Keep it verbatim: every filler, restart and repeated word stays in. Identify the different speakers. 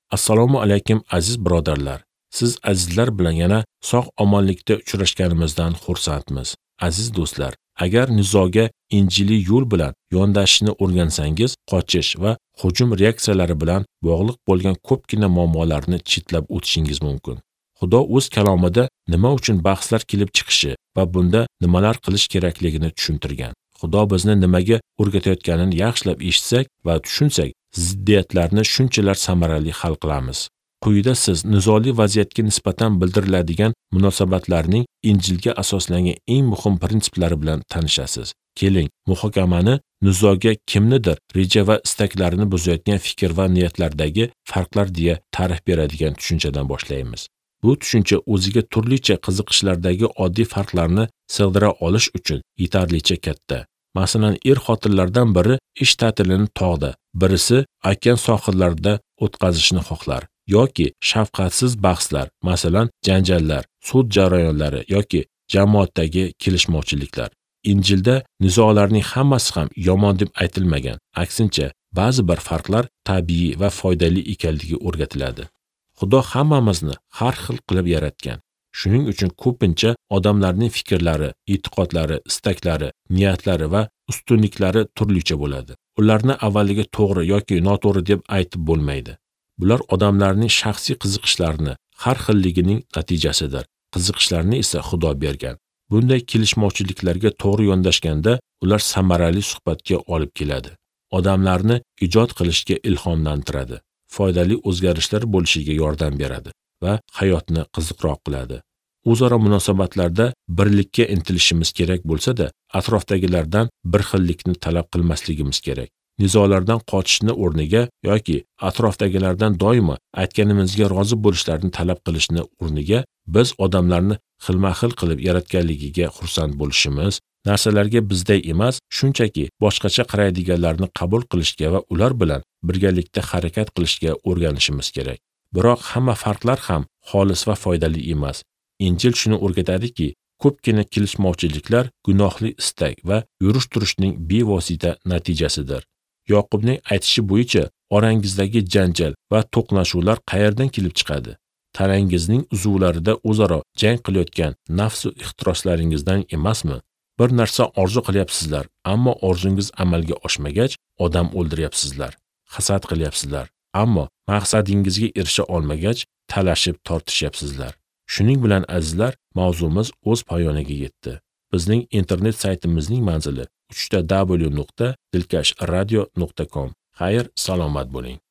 Speaker 1: Assalomu alaykum aziz birodarlar. Siz azizlar bilan yana sog'-omonlikda uchrashganimizdan xursandmiz. Aziz do'stlar, agar nizoga injiliy yo'l bilan yondashishni o'rgansangiz, qochish va hujum reaksiyalari bilan bog'liq bo'lgan ko'pgina muammolarni chetlab o'tishingiz mumkin. Xudo o'z kalomida nima uchun bahslar kelib chiqishi va bunda nimalar qilish kerakligini tushuntirgan. Xudo bizni nimaga o'rgatayotganini yaxshilab eshitsak va tushunsak, ziddiyatlarni shunchalar samarali hal qilamiz. Quyida siz nizoli vaziyatga nisbatan bildiriladigan munosabatlarning Injilga asoslangan eng muhim prinsiplari bilan tanishasiz. Keling, muhokamani nizoga kimnidir reja va istaklarini buzayotgan fikr va niyatlardagi farqlar deya ta'rif beradigan tushunchadan boshlaymiz. Bu tushuncha o'ziga turlicha qiziqishlardagi oddiy farqlarni sig'dira olish uchun yetarlicha katta. Masalan, er-xotinlardan biri ish ta'tilini tog'da, birisi okean sohillarida o'tkazishni xohlar. Yoki shafqatsiz bahslar, masalan, janjallar, sud jarayonlari yoki jamoatdagi kelishmovchiliklar. Injilda nizolarning hammasi ham yomon deb aytilmagan. Aksincha, ba'zi bir farqlar tabiiy va foydali ekanligi o'rgatiladi. Xudo hammamizni har xil qilib yaratgan. Shuning uchun ko'pincha odamlarning fikrlari, e'tiqodlari, istaklari, niyatlari va ustunliklari turlicha bo'ladi. Ularni avvaliga to'g'ri yoki noto'g'ri deb aytib bo'lmaydi. Bular odamlarning shaxsiy qiziqishlarini, har xilligining natijasidir. Qiziqishlarni esa Xudo bergan. Bunday kelishmovchiliklarga to'g'ri yondashganda ular samarali suhbatga olib keladi. Odamlarni ijod qilishga ilhomlantiradi, foydali o'zgarishlar bo'lishiga yordam beradi va hayotni qiziqroq qiladi. O'zaro munosabatlarda birlikka intilishimiz kerak bo'lsa-da, atrofdagilardan bir xillikni talab qilmasligimiz kerak. Nizolardan qochishni o'rniga yoki atrofdagilardan doimo aytganimizga rozi bo'lishlarini talab qilishni o'rniga biz odamlarni xilma-xil qilib yaratganligiga xursand bo'lishimiz, narsalarga bizday emas, shunchaki boshqacha qaraydiganlarni qabul qilishga va ular bilan birgalikda harakat qilishga o'rganishimiz kerak. Biroq hamma farqlar ham xolis va foydali emas. Injil shuni o'rgatadiki, ko'pgina kelishmovchiliklar gunohli istak va yurish-turishning bevosita natijasidir. Yoqubning aytishi bo'yicha, orangizdagi janjal va to'qnashuvlar qayerdan kelib chiqadi? Tanangizning uzuvlarida o'zaro jang qilayotgan nafsu ixtiroslaringizdan emasmi? Bir narsa orzu qilyapsizlar, ammo orzungiz amalga oshmagach, odam o'ldiryapsizlar. Hasad qilyapsizlar, ammo maqsadingizga erisha olmagach, talashib tortishyapsizlar. Shuning bilan azizlar, mavzumiz o'z poyoniga yetdi. Bizning internet saytimizning manzili uch w nuqta dilkash radio nuqta com. Xayr, salomat bo'ling.